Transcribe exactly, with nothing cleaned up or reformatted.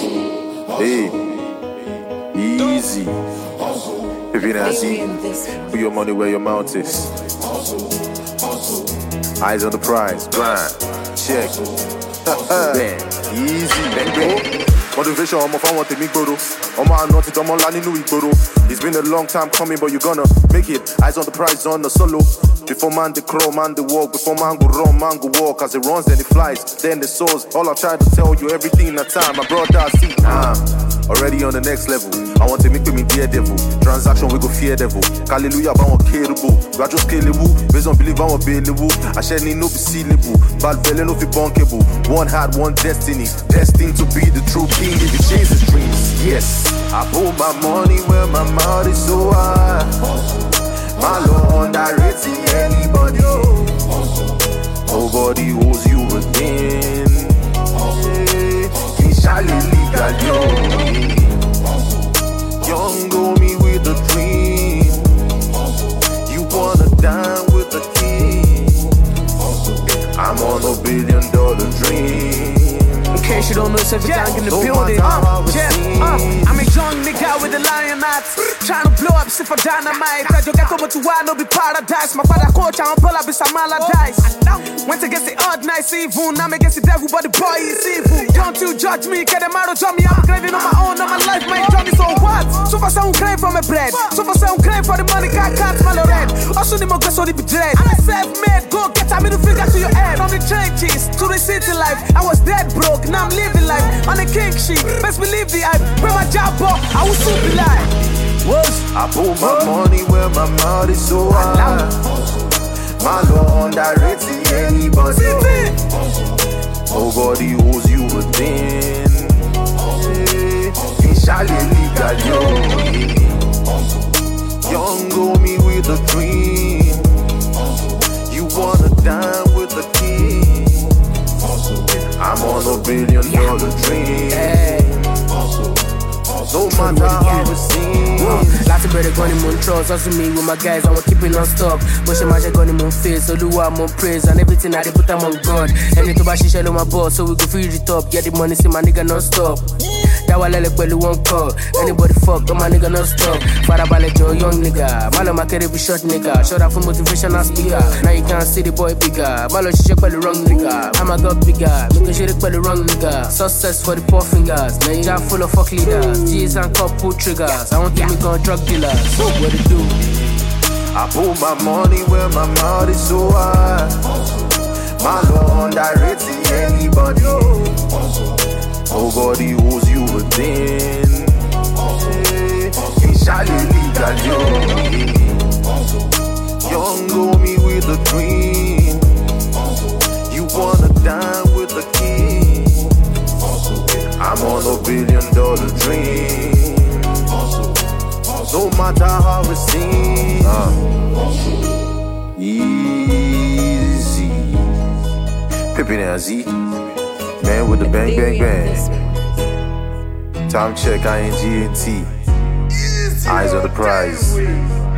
Hey, easy. If you don't see, put your money where your mouth is. Eyes on the prize, grind, check. Easy, bang bang. Motivation, I'm off, I want to make photo. I'm out not it, I'm on line, new photo. It's been a long time coming, but you're gonna make it. Eyes on the prize, on the solo. Before man they crawl, man they walk. Before man go run, man go walk. As it runs, then it flies, then it soars. All I try to tell you, everything in that time. My brother, see, I'm already on the next level. I want to make me dear devil. Transaction, we go fear devil. Hallelujah, but I'm capable. Gradual scalable. Based on believe I'm available. I shall need no be sealable. Bad belly, no be bunkable. One heart, one destiny. Destined to be the true king if you chase his dreams. Yes, I put my money where my mouth is so high. My Lord, underrating anybody. Nobody owes you a thing. He shall illegal, yo. Young go me with a dream. You wanna dine with the king. I'm on a billion dollar dream. In case you don't know, Seven yeah. Gang in the no building. Uh, yeah, uh, I'm a young nigga with a lion axe. Trying to blow up, sit for dynamite. I just get over to why no be paradise. My father coach, I'm pull up, it's a maladice. Went against the odd nice evil. Now I'm against the devil, but the boy is evil. Don't you judge me, get them out of me. I'm grinding on my own, on my life, my journey. So what? So far, sound crave for my bread. So far, sound crave for the money, can't can't smell the red. Also, the more guess what it be dread. I'm self-made, go get a middle finger to your head. From the trenches to the city life, I was dead broke. Now I'm living life on a king sheet. Best believe the hype. Where my job up, I will soon be like. I put my money where my mouth is so high. My Lord, underrating anybody. Nobody owes you a thing. He shall illegal, yo. Young go me with a dream. You wanna dine with the king. I'm on a billion dollar dream. Hey. No matter how it seems. Lots of better gunning moon trust. Also me with my guys, I'm keeping on stop. But she magic gunning moon face. So do I'm on praise. And everything I did put them on God. And to buy she shell on my boss. So we go free the top. Get the money, see my nigga non stop. That why let belly won't call. Anybody fuck, but my nigga non stop. Father Ballet Joe, young nigga. Malo my carry be short nigga. Shut up for motivational speaker. Now you can't see the boy bigger. Malo she check by the wrong nigga. I'm a god bigger. Make she check by the wrong nigga. Success for the poor fingers. Nigeria full of fuck leaders. G's and cup pull triggers. I want to become drug dealers. So what to do? I put my money where my mouth is so high. My Lord, underrating anybody. Nobody owes you a thing. He shall illegal, yo. Young go me with a dream. You wanna dine with the king. I'm on a billion dollar dream. No matter how it seems. uh. Easy. Pippin' and Z. Man with the bang, bang, bang. Time check, I N G N T. Eyes on the prize.